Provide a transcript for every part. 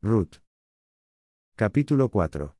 Rut. Capítulo 4.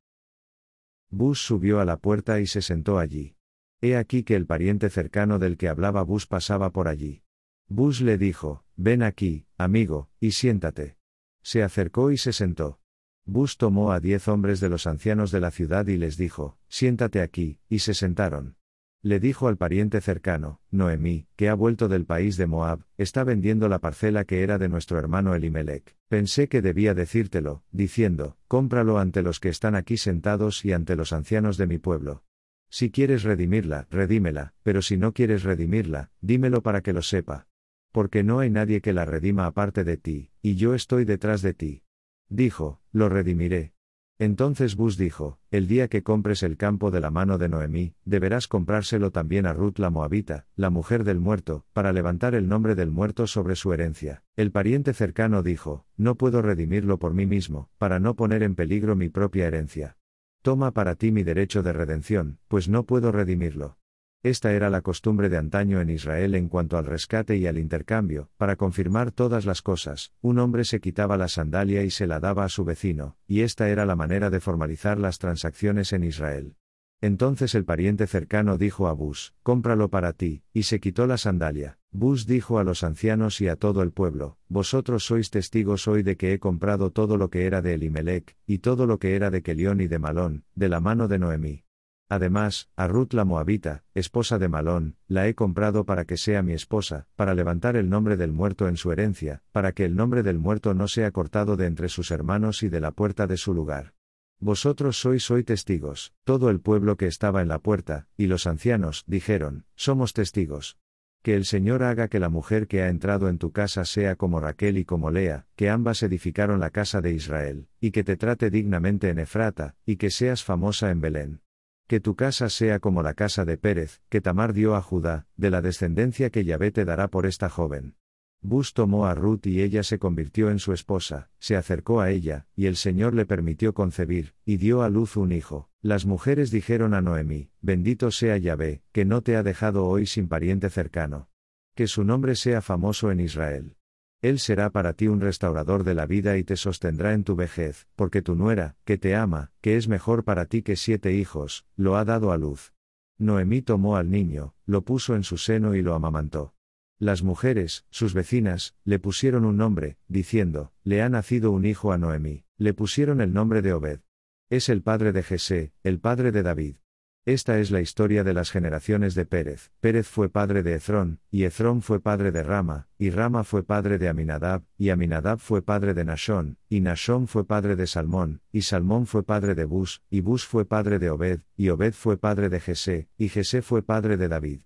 Bus subió a la puerta y se sentó allí. He aquí que el pariente cercano del que hablaba Bus pasaba por allí. Bus le dijo, ven aquí, amigo, y siéntate. Se acercó y se sentó. Bus tomó a 10 hombres de los ancianos de la ciudad y les dijo, siéntate aquí, y se sentaron. Le dijo al pariente cercano, Noemí, que ha vuelto del país de Moab, está vendiendo la parcela que era de nuestro hermano Elimelec. Pensé que debía decírtelo, diciendo, cómpralo ante los que están aquí sentados y ante los ancianos de mi pueblo. Si quieres redimirla, redímela, pero si no quieres redimirla, dímelo para que lo sepa. Porque no hay nadie que la redima aparte de ti, y yo estoy detrás de ti. Dijo, lo redimiré. Entonces Bus dijo, el día que compres el campo de la mano de Noemí, deberás comprárselo también a Rut la Moabita, la mujer del muerto, para levantar el nombre del muerto sobre su herencia. El pariente cercano dijo, no puedo redimirlo por mí mismo, para no poner en peligro mi propia herencia. Toma para ti mi derecho de redención, pues no puedo redimirlo. Esta era la costumbre de antaño en Israel en cuanto al rescate y al intercambio. Para confirmar todas las cosas, un hombre se quitaba la sandalia y se la daba a su vecino, y esta era la manera de formalizar las transacciones en Israel. Entonces el pariente cercano dijo a Bus, cómpralo para ti, y se quitó la sandalia. Bus dijo a los ancianos y a todo el pueblo, vosotros sois testigos hoy de que he comprado todo lo que era de Elimelec, y todo lo que era de Kelión y de Malón, de la mano de Noemí. Además, a Rut la Moabita, esposa de Malón, la he comprado para que sea mi esposa, para levantar el nombre del muerto en su herencia, para que el nombre del muerto no sea cortado de entre sus hermanos y de la puerta de su lugar. Vosotros sois hoy testigos. Todo el pueblo que estaba en la puerta, y los ancianos, dijeron, somos testigos. Que el Señor haga que la mujer que ha entrado en tu casa sea como Raquel y como Lea, que ambas edificaron la casa de Israel, y que te trate dignamente en Efrata, y que seas famosa en Belén. Que tu casa sea como la casa de Pérez, que Tamar dio a Judá, de la descendencia que Yahvé te dará por esta joven. Bus tomó a Rut y ella se convirtió en su esposa, se acercó a ella, y el Señor le permitió concebir, y dio a luz un hijo. Las mujeres dijeron a Noemí, bendito sea Yahvé, que no te ha dejado hoy sin pariente cercano. Que su nombre sea famoso en Israel. Él será para ti un restaurador de la vida y te sostendrá en tu vejez, porque tu nuera, que te ama, que es mejor para ti que 7 hijos, lo ha dado a luz. Noemí tomó al niño, lo puso en su seno y lo amamantó. Las mujeres, sus vecinas, le pusieron un nombre, diciendo, le ha nacido un hijo a Noemí, le pusieron el nombre de Obed. Es el padre de Jesé, el padre de David. Esta es la historia de las generaciones de Pérez. Pérez fue padre de Hezrón, y Hezrón fue padre de Rama, y Rama fue padre de Aminadab, y Aminadab fue padre de Nashón, y Nashón fue padre de Salmón, y Salmón fue padre de Bus, y Bus fue padre de Obed, y Obed fue padre de Jesé, y Jesé fue padre de David.